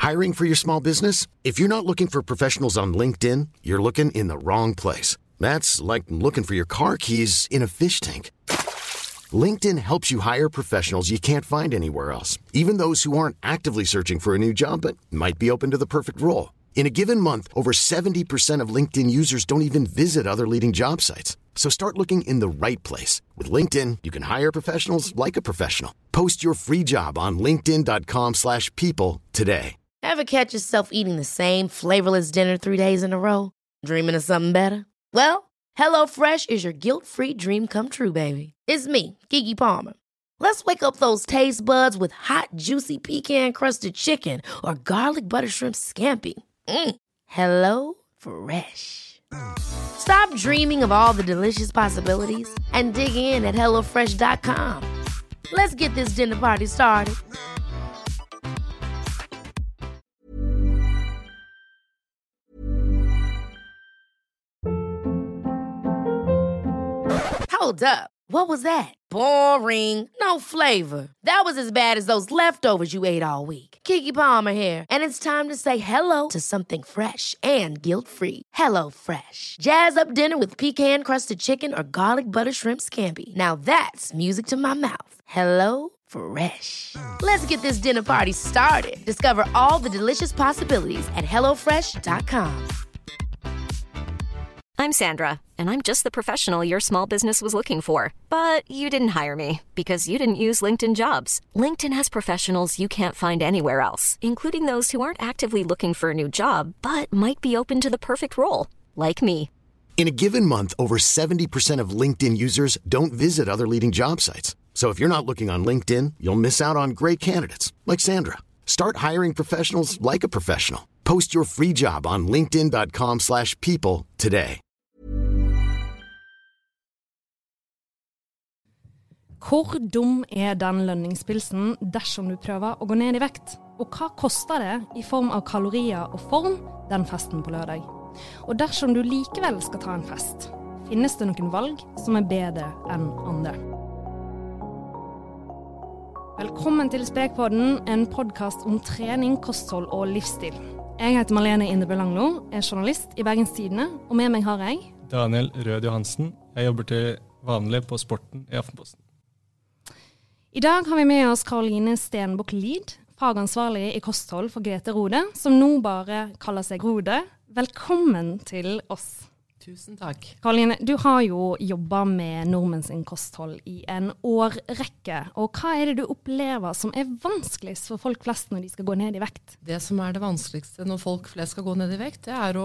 Hiring for your small business? If you're not looking for professionals on LinkedIn, you're looking in the wrong place. That's like looking for your car keys in a fish tank. LinkedIn helps you hire professionals you can't find anywhere else, even those who aren't actively searching for a new job but might be open to the perfect role. In a given month, over 70% of LinkedIn users don't even visit other leading job sites. So start looking in the right place. With LinkedIn, you can hire professionals like a professional. Post your free job on linkedin.com/people today. Ever catch yourself eating the same flavorless dinner 3 days in a row? Dreaming of something better? Well, HelloFresh is your guilt-free dream come true, baby. It's me, Keke Palmer. Let's wake up those taste buds with hot, juicy pecan-crusted chicken or garlic butter shrimp scampi. Hello Fresh. Stop dreaming of all the delicious possibilities and dig in at HelloFresh.com. Let's get this dinner party started. Hold up. What was that? Boring. No flavor. That was as bad as those leftovers you ate all week. Keke Palmer here, and it's time to say hello to something fresh and guilt-free. Hello Fresh. Jazz up dinner with pecan-crusted chicken or garlic butter shrimp scampi. Now that's music to my mouth. Hello Fresh. Let's get this dinner party started. Discover all the delicious possibilities at HelloFresh.com. I'm Sandra, and I'm just the professional your small business was looking for. But you didn't hire me because you didn't use LinkedIn Jobs. LinkedIn has professionals you can't find anywhere else, including those who aren't actively looking for a new job, but might be open to the perfect role, like me. In a given month, over 70% of LinkedIn users don't visit other leading job sites. So if you're not looking on LinkedIn, you'll miss out on great candidates, like Sandra. Start hiring professionals like a professional. Post your free job on linkedin.com/people today. Hvor dum den lønningspilsen dersom du prøver å gå ned I vekt? Og hva koster det I form av kalorier og form den festen på lørdag? Og dersom du likevel skal ta en fest, finnes det noen valg som bedre enn andre? Velkommen til Spekpodden, en podcast om trening, kosthold og livsstil. Jeg heter Malene Indebø Langlo, journalist I Bergens Tidende, og med meg har jeg Daniel Rød Johansen. Jeg jobber til vanlig på Sporten I Aftenposten. I dag har vi med oss Karoline Stenbukk Lid, fagansvarlig I kosthold for Grete Rode, som nå bare kaller seg Rode. Velkommen til oss. Tusen takk. Karoline, du har jo jobbet med nordmenns kosthold I en årrekke, og hva det du opplever som vanskeligst for folk flest når de skal gå ned I vekt? Det som det vanskeligste når folk flest skal gå ned I vekt, det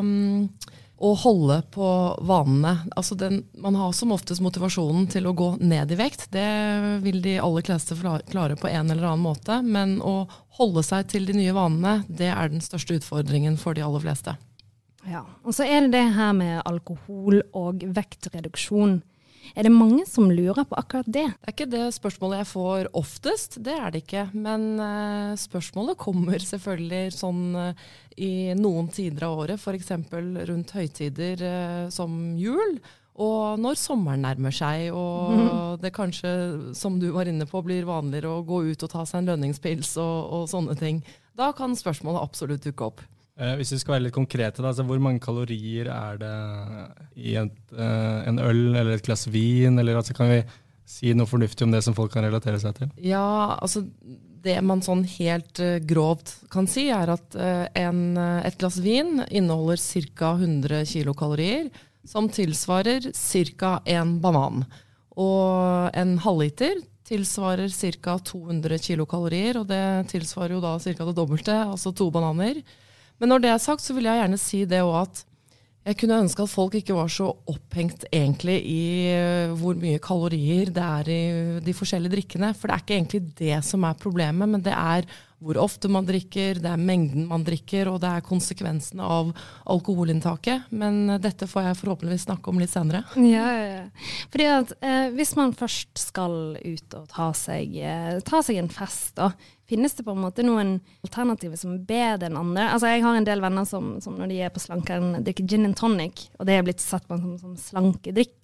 å holde på vanene. Altså man har som oftest motivasjonen til å gå ned I vekt. Det vil de aller fleste klare på en eller annen måte, men å holde seg til de nye vanene, det den største utfordringen for de aller fleste. Ja, og så det her med alkohol og vektreduksjon. Det mange som lurer på akkurat det? Det ikke det spørsmålet jeg får oftest, det det ikke. Men spørsmålet kommer selvfølgelig sånn I noen tider av året, for eksempel rundt høytider som jul, og når sommeren nærmer seg, og det kanskje, som du var inne på, blir vanligere å gå ut og ta seg en lønningspils og sånne ting. Da kan spørsmålet absolutt dukke opp. Hvis vi skal være litt konkrete, da, altså hvor mange kalorier det I en øl eller et glass vin, eller altså, kan vi si noe fornuftig om det som folk kan relatere seg til? Ja, altså det man sånn helt grovt kan si at et glass vin inneholder cirka 100 kilokalorier, som tilsvarer cirka en banan. Og en halvliter tilsvarer cirka 200 kilokalorier, og det tilsvarer jo da cirka det dobbelte, altså 2 bananer. Men når det sagt, så vil jeg gjerne si det også at jeg kunne ønske at folk ikke var så opphengt egentlig I hvor mye kalorier det I de forskjellige drikkene, for det ikke egentlig det som problemet, men det hvor ofte man drikker, det mengden man drikker, og det konsekvensene av alkoholinntaket. Men dette får jeg forhåpentligvis snakke om litt senere. Ja. Fordi at hvis man først skal ut og ta seg en fest, da, finnes det på en måte noen alternativer som bedre enn andre? Altså, jeg har en del venner som når de på slankeren drikker gin and tonic, og det blitt satt på som slankedrikk.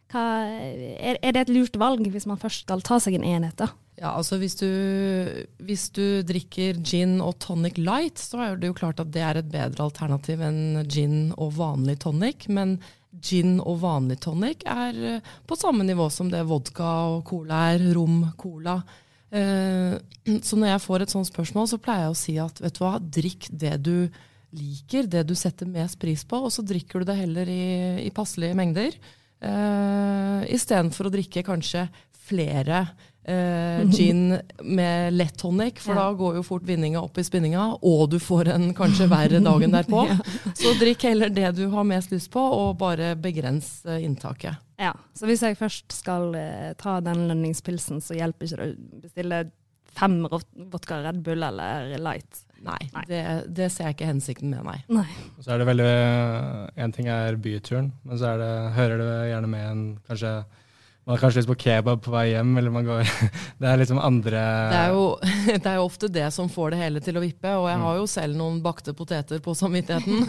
Er det et lurt valg hvis man først skal ta seg en enhet da? Ja, altså hvis du drikker gin og tonic light, så er det jo klart at det er et bedre alternativ enn gin og vanlig tonic, men gin og vanlig tonic er på samme nivå som det vodka og cola er, rom, cola. Så når jeg får et sånt spørsmål, så pleier jeg å si at, vet du hva, drikk det du liker, det du setter mest pris på, og så drikker du det heller i passelige mengder, i stedet for å drikke kanskje flere gin med lett tonic, for da går jo fort vinninga opp i spinninga, og du får en kanskje verre dagen derpå. Så drikk heller det du har mest lyst på, og bare begrens inntaket. Ja, så hvis jeg først skal ta den lønningspilsen, så hjelper ikke det å bestille 5 vodka Red Bull eller Light. Nei. Det ser jeg ikke hensikten med meg. Nei. Så er det veldig, en ting er byturen, men så hører det gjerne med en kanskje, man har kanskje lyst på kebab på vei hjem, eller man går, det er liksom andre... Det er jo ofte det som får det hele til å vippe, og jeg har jo selv noen bakte poteter på samvittigheten,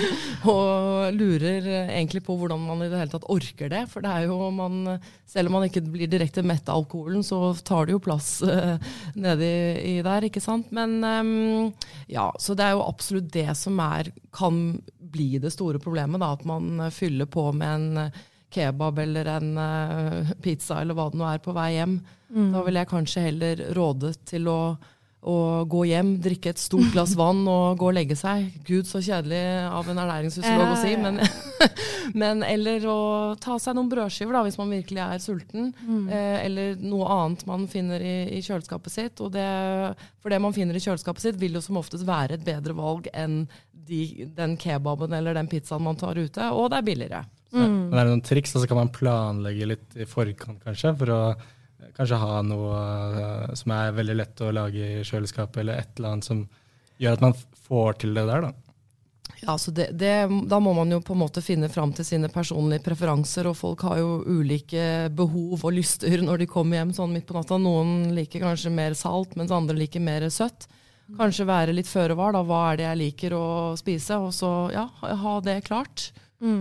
og lurer egentlig på hvordan man i det hele tatt orker det, for det er jo selv om man ikke blir direkte mett av alkoholen, så tar det jo plass nede i der, ikke sant? Men ja, så det er jo absolutt det som kan bli det store problemet, da, at man fyller på med en kebab eller en pizza eller hva det nå er på vei hjem. Da vil jeg kanskje heller råde til å gå hjem, drikke et stort glass vann og gå og legge seg. Gud, så kjedelig av en ernæringsfysiolog å si, men eller å ta seg noen brødskiver da, hvis man virkelig er sulten, eller noe annet man finner i kjøleskapet sitt. Og for det man finner i kjøleskapet sitt vil jo som oftest være et bedre valg enn den kebaben eller den pizzaen man tar ute, og det er billigere. Men er det noen triks, så kan man planlegge litt i forkant kanskje, for å kanskje ha noe som er veldig lett å lage i kjøleskapet, eller et eller annet som gjør at man får til det der da. Ja, så da må man jo på en måte finne fram til sine personlige preferanser, og folk har jo ulike behov og lyster når de kommer hjem sånn midt på natta. Noen liker kanskje mer salt, mens andre liker mer søtt. Kanskje være litt føre var, da, hva er det jeg liker å spise, og så ja, ha det klart.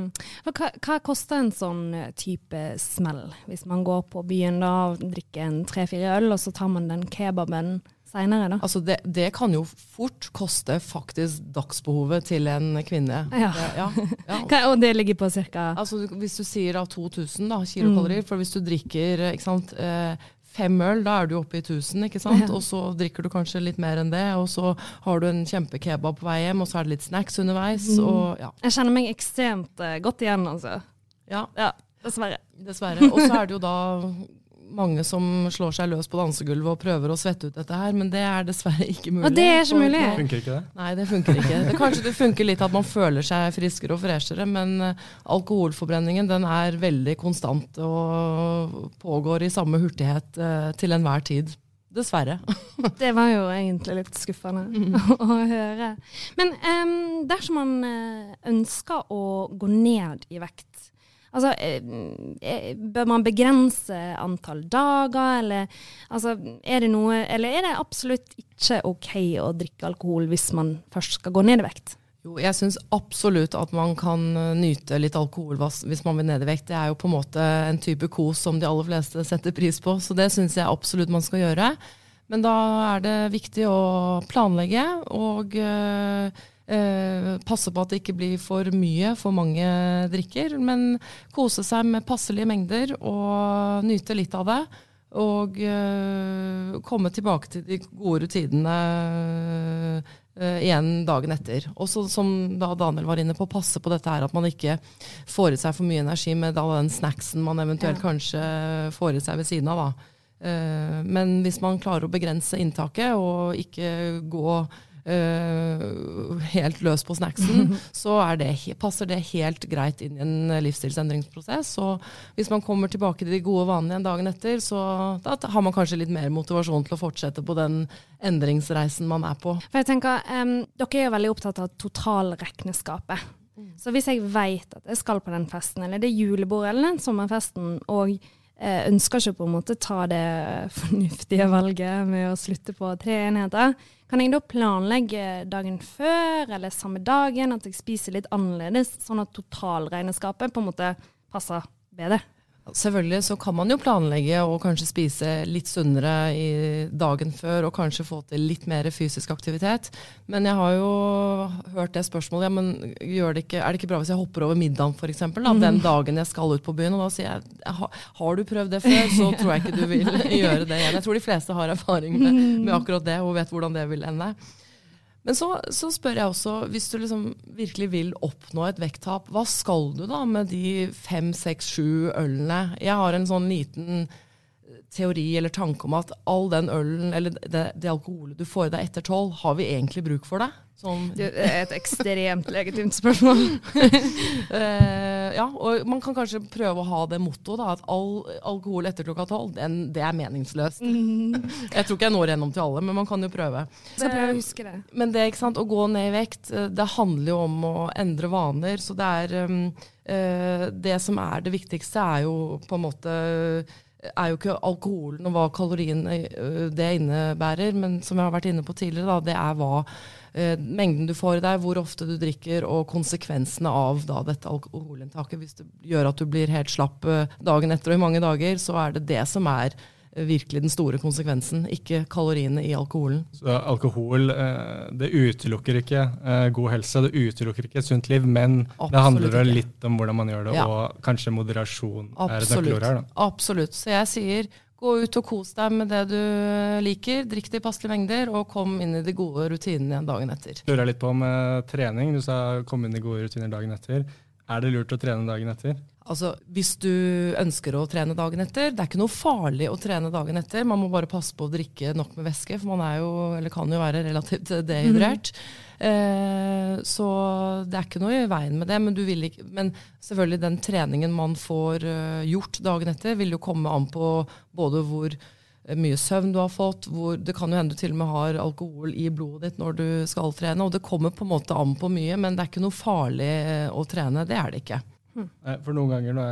Hva koster en sånn type smell? Hvis man går på byen da, og drikker en 3-4 øl, og så tar man den kebaben senere da? Altså det kan jo fort koste faktisk dagsbehovet til en kvinne. Ja. Og det ligger på cirka? Altså hvis du sier da 2000 da, kilokalorier, for hvis du drikker, ikke sant, 5 øl, da er du oppe i 1000, ikke sant? Og så drikker du kanskje litt mer enn det, og så har du en kjempekebab på vei hjem, og så er det litt snacks underveis, og ja. Jeg kjenner meg ekstremt godt igjen, altså. Ja, dessverre. Og så er det jo da mange som slår seg løs på dansegulvet og prøver å svette ut dette her, men det er dessverre ikke mulig. Og det er ikke mulig? Funker ikke det? Nei, det funker ikke. Kanskje det funker litt at man føler seg friskere og freshere, men alkoholforbrenningen den er veldig konstant og pågår i samme hurtighet til enhver tid. Dessverre. Det var jo egentlig litt skuffende å høre. Men dersom man ønsker å gå ned i vekt, altså, bør man begrense antall dager, eller er det absolutt ikke ok å drikke alkohol hvis man først skal gå ned i vekt? Jo, jeg synes absolutt at man kan nyte litt alkohol hvis man vil ned i vekt. Det er jo på en måte en type kos som de aller fleste setter pris på, så det synes jeg absolutt man skal gjøre. Men da er det viktig å planlegge og passe på at det ikke blir for mye, for mange drikker, men kose seg med passelige mengder og nyte litt av det, og komme tilbake til de gode rutinene igjen dagen etter. Og så, som da Daniel var inne på, passe på dette her, at man ikke får i seg for mye energi med den snacksen man eventuelt kanskje får i seg ved siden av. Da. Men hvis man klarer å begrense inntaket og ikke gå helt løs på snacksen, så passer det helt greit inn i en livsstilsendringsprosess. Og hvis man kommer tilbake til de gode vanene en dagen etter, så da har man kanskje litt mer motivasjon til å fortsette på den endringsreisen man er på. For jeg tenker, dere er jo veldig opptatt av totalregneskapet. Så hvis jeg vet at jeg skal på den festen, eller det julebordet, eller den sommerfesten, og ønsker ikke på en måte ta det fornuftige valget med å slutte på 3 enheter, kan jeg da planlegge dagen før eller samme dagen at jeg spiser litt annerledes, sånn at totalregneskapet på en måte passer bedre? Selvfølgelig så kan man jo planlegge og kanskje spise litt sunnere i dagen før og kanskje få til litt mer fysisk aktivitet. Men jeg har jo hørt det spørsmålet, ja, men er det ikke bra hvis jeg hopper over middagen for eksempel, da, den dagen jeg skal ut på byen, og da sier jeg, har du prøvd det før, så tror jeg ikke du vil gjøre det igjen. Jeg tror de fleste har erfaring med akkurat det og vet hvordan det vil ende. Men så spør jeg også, hvis du liksom virkelig vil oppnå et vekttap, hva skal du da med de 5, 6, 7 ølene? Jeg har en sånn liten teori eller tanke om at all den ølen, eller det alkoholet du får i deg etter 12, har vi egentlig bruk for det? Sånn. Det er et ekstremt legitimt spørsmål. Ja, og man kan kanskje prøve å ha det mottoet da, at all alkohol etter klokka 12, det er meningsløst. Jeg tror ikke jeg når gjennom til alle, men man kan jo prøve. Så jeg prøver å huske det. Men det, ikke sant, å gå ned i vekt, det handler jo om å endre vaner, så det det som det viktigste jo på en måte jo ikke alkoholen og hva kalorien det innebærer, men som jeg har vært inne på tidligere, da, det hva mengden du får i deg, hvor ofte du drikker, og konsekvensene av da, dette alkoholinntaket. Hvis det gjør at du blir helt slapp dagen etter og i mange dager, så det som virkelig den store konsekvensen, ikke kaloriene i alkoholen. Så alkohol, det utelukker ikke god helse, det utelukker ikke et sunt liv, men absolutt det handler litt om hvordan man gjør det, ja. Og kanskje moderasjon et nøkkelord her. Da. Absolutt. Så jeg sier, gå ut og kos deg med det du liker, drikk det i passelige mengder, og kom inn i de gode rutinene igjen dagen etter. Lurer litt på om trening, du sa kom inn i gode rutiner dagen etter. Det lurt å trene dagen etter? Altså, hvis du ønsker å trene dagen etter, det ikke noe farlig å trene dagen etter. Man må bare passe på å drikke nok med væske, for man kan jo være relativt dehydrert. Så det ikke noe i veien med det, men selvfølgelig den treningen man får gjort dagen etter, vil jo komme an på både hvor mye søvn du har fått, det kan jo hende du til og med har alkohol i blodet ditt når du skal trene, og det kommer på en måte an på mye, men det ikke noe farlig å trene, det det ikke. For noen ganger når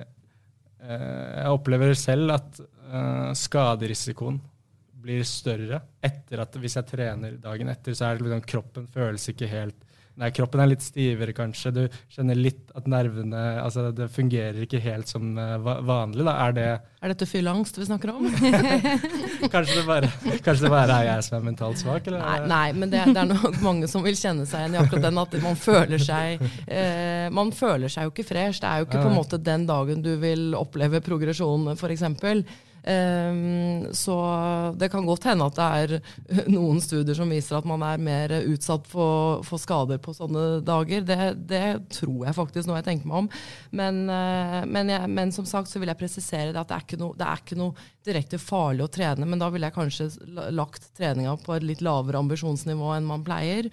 jeg opplever selv at skaderisikoen blir større etter at hvis jeg trener dagen etter, så det liksom, kroppen føles ikke helt. Nei, kroppen litt stivere kanskje. Du kjenner litt at nervene, altså det fungerer ikke helt som vanlig. Da. Dette fyllangst vi snakker om? Kanskje det bare jeg som mentalt svak? Eller? Nei, men det nok mange som vil kjenne seg igjen i akkurat den, at man føler seg jo ikke fresh. Det jo ikke på en måte den dagen du vil oppleve progresjon, for eksempel. Så det kan godt hende at det noen studier som viser at man mer utsatt for skader på sånne dager. Det tror jeg faktisk når jeg tenker meg om. Men som sagt så vil jeg presisere det at det ikke noe direkte farlig å trene, men da vil jeg kanskje lagt treninga på et litt lavere ambisjonsnivå enn man pleier.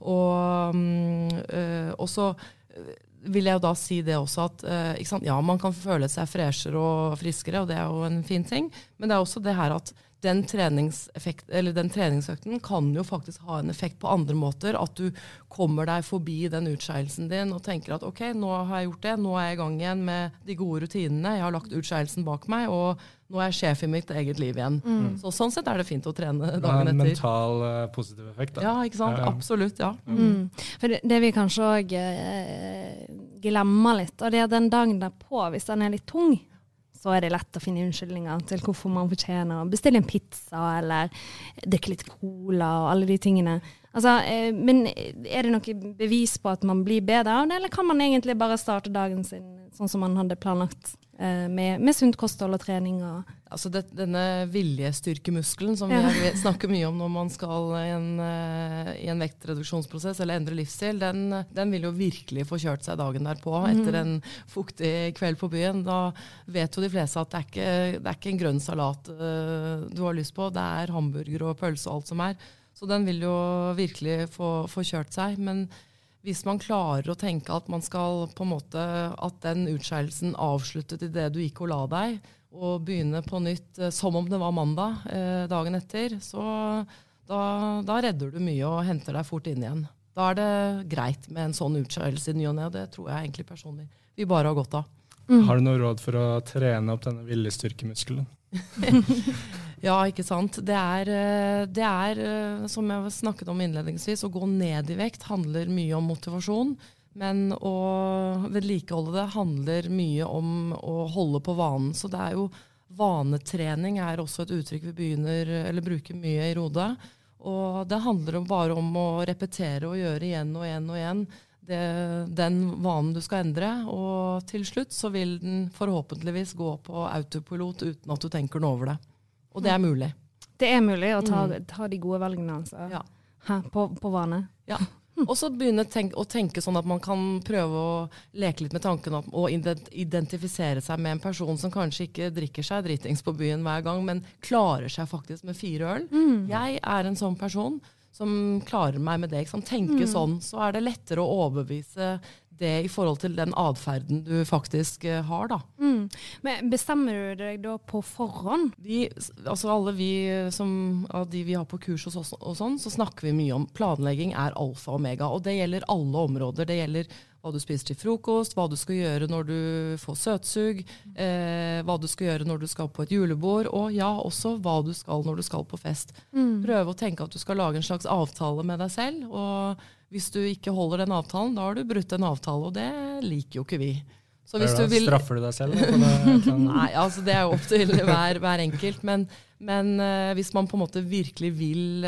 Og så vil jeg jo da si det også at ikke sant? Ja, man kan føle seg freshere og friskere, og det jo en fin ting, men det også det her at den treningsøkten kan jo faktisk ha en effekt på andre måter, at du kommer deg forbi den utskeielsen din og tenker at ok, nå har jeg gjort det, nå jeg i gang igjen med de gode rutinene, jeg har lagt utskeielsen bak meg, og nå jeg sjef i mitt eget liv igjen. Så sånn sett det fint å trene dagen etter. En mental positiv effekt da. Ja, ikke sant? Absolutt, ja. For det vi kanskje også glemmer litt, og det den dagen derpå, hvis den litt tung, så det lett å finne unnskyldninger til hvorfor man fortjener å bestille en pizza eller drikke litt cola og alle de tingene. Altså, men det noe bevis på at man blir bedre av det, eller kan man egentlig bare starte dagen sin sånn som man hadde planlagt med sunt kosthold og trening? Altså denne viljestyrkemuskelen som vi snakker mye om når man skal i en vektreduksjonsprosess eller endre livsstil, den vil jo virkelig få kjørt seg dagen derpå etter en fuktig kveld på byen. Da vet jo de fleste at det ikke en grønn salat du har lyst på, det hamburger og pølse og alt som Så den vil jo virkelig få kjørt seg, men hvis man klarer å tenke at man skal på en måte, at den utskeielsen avsluttet i det du gikk og la deg, og begynne på nytt som om det var mandag dagen etter, så da redder du mye og henter deg fort inn igjen. Da det greit med en sånn utskeielse i ny og ne, og det tror jeg egentlig personlig vi bare har godt av. Har du noe råd for å trene opp denne viljestyrkemuskelen? Ja, ikke sant. Det som jeg snakket om innledningsvis, å gå ned i vekt handler mye om motivasjon, Men å vedlikeholde det handler mye om å holde på vanen. Så det jo vanetrening også et uttrykk vi begynner, eller bruker mye i Rode. Og det handler bare om å repetere og gjøre igjen og igjen og igjen den vanen du skal endre. Og til slutt så vil den forhåpentligvis gå på autopilot uten at du tenker noe over det. Og det mulig. Det mulig å ta de gode valgene altså. Ja. På vane. Ja. Og så begynne å tenke sånn at man kan prøve å leke litt med tanken og identifisere seg med en person som kanskje ikke drikker seg dritings på byen hver gang, men klarer seg faktisk med 4 øl. Jeg en sånn person som klarer meg med det. Som tenker sånn, så det lettere å overbevise det i forhold til den adferden du faktisk har da. Men bestemmer du deg da på forhånd? Alle vi av de vi har på kurs og sånn, så snakker vi mye om planlegging alfa og omega, og det gjelder alle områder. Det gjelder hva du spiser til frokost, hva du skal gjøre når du får søtsug, hva du skal gjøre når du skal på et julebord, og også hva du skal når du skal på fest. Prøve å tenke at du skal lage en slags avtale med deg selv, og hvis du ikke holder den avtalen, da har du brutt en avtale, og det liker jo ikke vi. Så hvis du vil... Straffer du deg selv? Nei, altså det jo opp til hver enkelt, men hvis man på en måte virkelig vil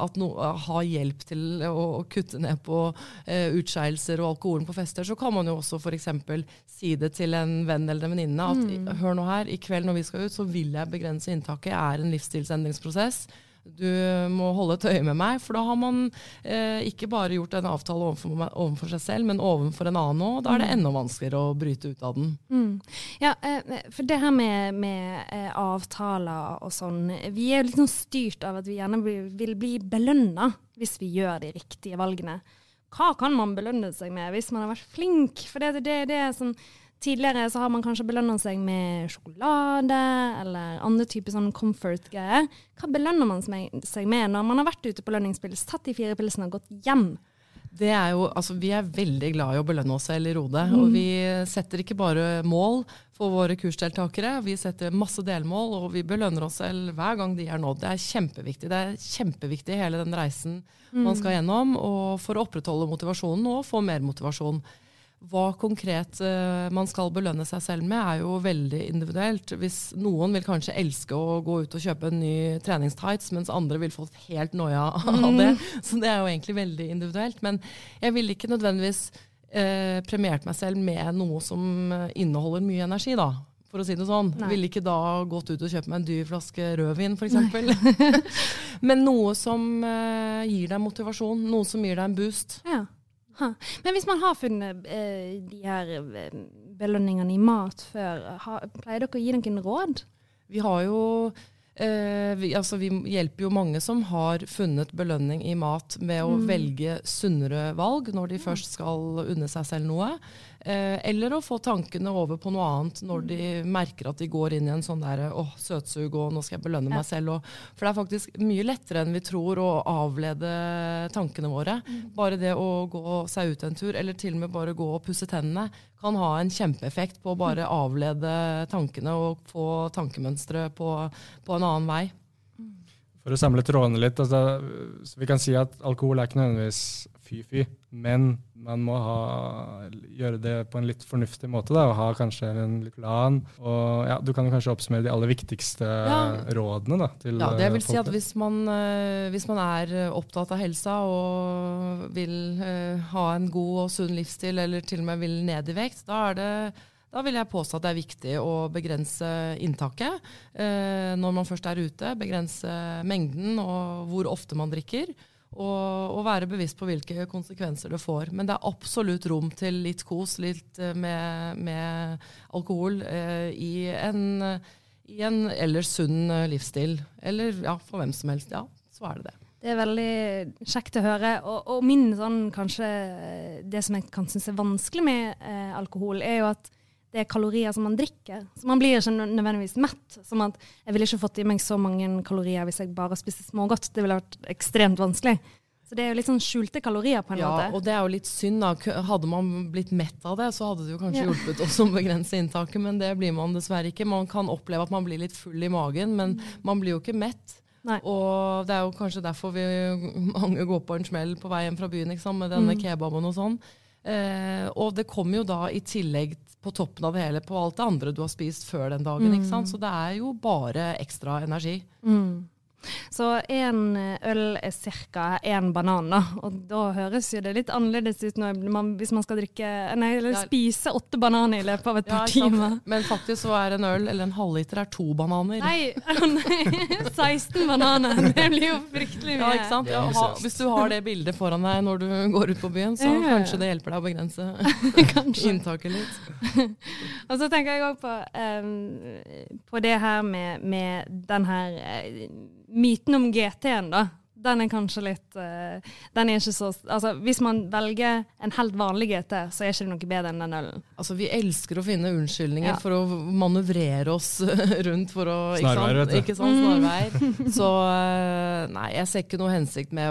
ha hjelp til å kutte ned på utskeielser og alkoholen på fester, så kan man jo også for eksempel si det til en venn eller en venninne, at hør nå her, i kveld når vi skal ut, så vil jeg begrense inntaket, en livsstilsendringsprosess. Du må holde et øye med meg, for da har man ikke bare gjort en avtale overfor seg selv, men overfor en annen også, og da det enda vanskeligere å bryte ut av den. Ja, for det her med avtaler og sånn, vi jo litt sånn styrt av at vi gjerne vil bli belønnet hvis vi gjør de riktige valgene. Hva kan man belønne seg med hvis man har vært flink? For det sånn... Tidligere så har man kanskje belønnet seg med sjokolade eller andre typer sånn comfort-greier. Hva belønner man seg med når man har vært ute på lønningspils, tatt de 4 pilsene og gått hjem? Det jo, vi veldig glad i å belønne oss selv i Rode, og vi setter ikke bare mål for våre kursdeltakere, vi setter masse delmål, og vi belønner oss selv hver gang de nådd. Det kjempeviktig. Det kjempeviktig hele den reisen man skal gjennom, og for å opprettholde motivasjonen og få mer motivasjon. Hva konkret man skal belønne seg selv med jo veldig individuelt. Hvis noen vil kanskje elske å gå ut og kjøpe en ny treningstights, mens andre vil få helt noia av det. Så det jo egentlig veldig individuelt. Men jeg vil ikke nødvendigvis premiert meg selv med noe som inneholder mye energi da. For å si det sånn. Jeg ville ikke da gått ut og kjøpe meg en dyr flaske rødvin, for eksempel. Men noe som gir deg motivasjon, noe som gir deg en boost. Ja. Men hvis man har funnet de her belønningene i mat før, pleier dere å gi noen råd? Vi har jo, vi hjelper jo mange som har funnet belønning i mat med å velge sunnere valg når de først skal unne seg selv noe. Eller å få tankene over på noe annet når de merker at de går inn i en sånn der, søtsug, og nå skal jeg belønne meg selv. For det faktisk mye lettere enn vi tror å avlede tankene våre. Bare det å gå seg ut en tur, eller til og med bare gå og pusse tennene, kan ha en kjempeeffekt på å bare avlede tankene og få tankemønstre på en annen vei. For å samle trådene litt, så vi kan si at alkohol ikke nødvendigvis fy-fy, men man må gjøre det på en litt fornuftig måte da, og ha kanskje en litt plan. Og du kan jo kanskje oppsummere de aller viktigste rådene da, til folk. Det vil si at hvis man opptatt av helsa og vil ha en god og sunn livsstil, eller til og med vil ned i vekt, da vil jeg påstå at det viktig å begrense inntaket når man først ute, begrense mengden og hvor ofte man drikker, og være bevisst på hvilke konsekvenser det får. Men det absolutt rom til litt kos, litt med alkohol i en ellers sunn livsstil. Eller for hvem som helst, så det. Det veldig kjekt å høre, og min kanskje det som jeg kan synes vanskelig med alkohol, jo at det kalorier som man drikker. Så man blir ikke nødvendigvis mett. Som at jeg ville ikke fått i meg så mange kalorier hvis jeg bare spiste smågodt. Det ville vært ekstremt vanskelig. Så det jo litt sånn skjulte kalorier på en måte. Ja, og det jo litt synd da. Hadde man blitt mett av det, så hadde det jo kanskje hjulpet oss å begrense inntaket, men det blir man dessverre ikke. Man kan oppleve at man blir litt full i magen, men man blir jo ikke mett. Nei. Og det jo kanskje derfor mange går på en smell på vei hjem fra byen, ikke sant, med denne kebaben og sånn. Og det kommer jo da i tillegg på toppen av det hele på alt det andre du har spist før den dagen, ikke sant? Så det jo bare ekstra energi. Så en øl cirka en banan da, og da høres jo det litt annerledes ut hvis man skal spise 8 bananer i løpet av et par timer. Men faktisk så en øl eller en halvliter 2 bananer. Nei, 16 bananer, det blir jo fryktelig mye. Ja, ikke sant? Hvis du har det bildet foran deg når du går ut på byen, så kanskje det hjelper deg å begrense inntaket litt. Og så tenker jeg også på det her med den her myten om GT-en da, den kanskje litt, den ikke så, altså hvis man velger en helt vanlig GT, så ikke det noe bedre enn den ølen. Altså vi elsker å finne unnskyldninger for å manøvrere oss rundt for å, snarveier, vet du. Ikke sant, snarveier. Så nei, jeg ser ikke noe hensikt med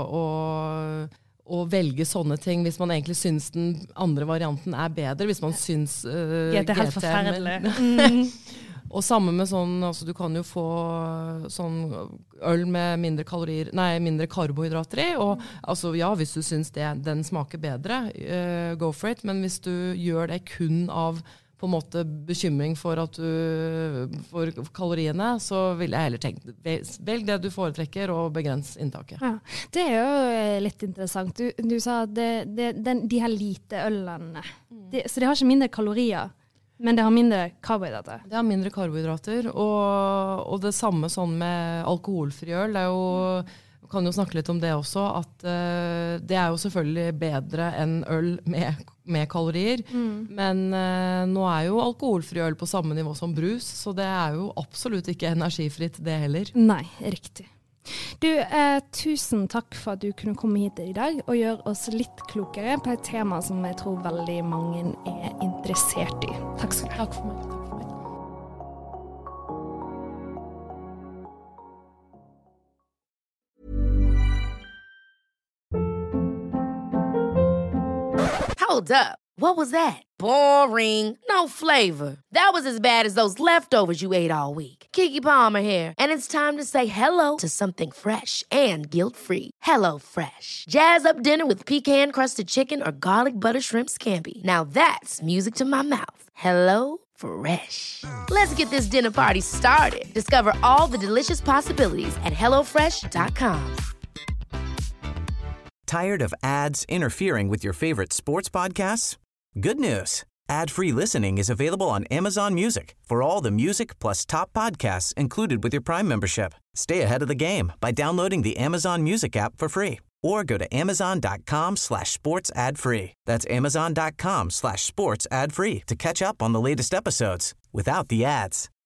å velge sånne ting hvis man egentlig syns den andre varianten bedre, hvis man syns GT helt forferdelig. Og sammen med sånn, altså du kan jo få sånn øl med mindre karbohydrater i, og altså ja, hvis du syns den smaker bedre, go for it, men hvis du gjør det kun av på en måte bekymring for kaloriene, så vil jeg heller tenke, velg det du foretrekker og begrens inntaket. Ja, det jo litt interessant. Du sa at de her lite ølene, så de har ikke mindre kalorier, men det har mindre karbohydrater. Det har mindre karbohydrater, og det samme sånn med alkoholfri øl. Det jo, kan jo snakke litt om det også, at det jo selvfølgelig bedre enn øl med kalorier. Men nå jo alkoholfri øl på samme nivå som brus, så det jo absolutt ikke energifritt det heller. Nei, riktig. Du, tusen takk for at du kunne komme hit i dag og gjøre oss litt klokere på et tema som jeg tror veldig mange interessert i. Takk skal du ha. Takk for meg. Hold up. What was that? Boring. No flavor. That was as bad as those leftovers you ate all week. Keke Palmer here, and it's time to say hello to something fresh and guilt-free. Hello Fresh. Jazz up dinner with pecan-crusted chicken or garlic butter shrimp scampi. Now that's music to my mouth. Hello Fresh. Let's get this dinner party started. Discover all the delicious possibilities at HelloFresh.com. Tired of ads interfering with your favorite sports podcasts? Good news. Ad-free listening is available on Amazon Music for all the music plus top podcasts included with your Prime membership. Stay ahead of the game by downloading the Amazon Music app for free or go to amazon.com/sports ad free. That's amazon.com/sports ad free to catch up on the latest episodes without the ads.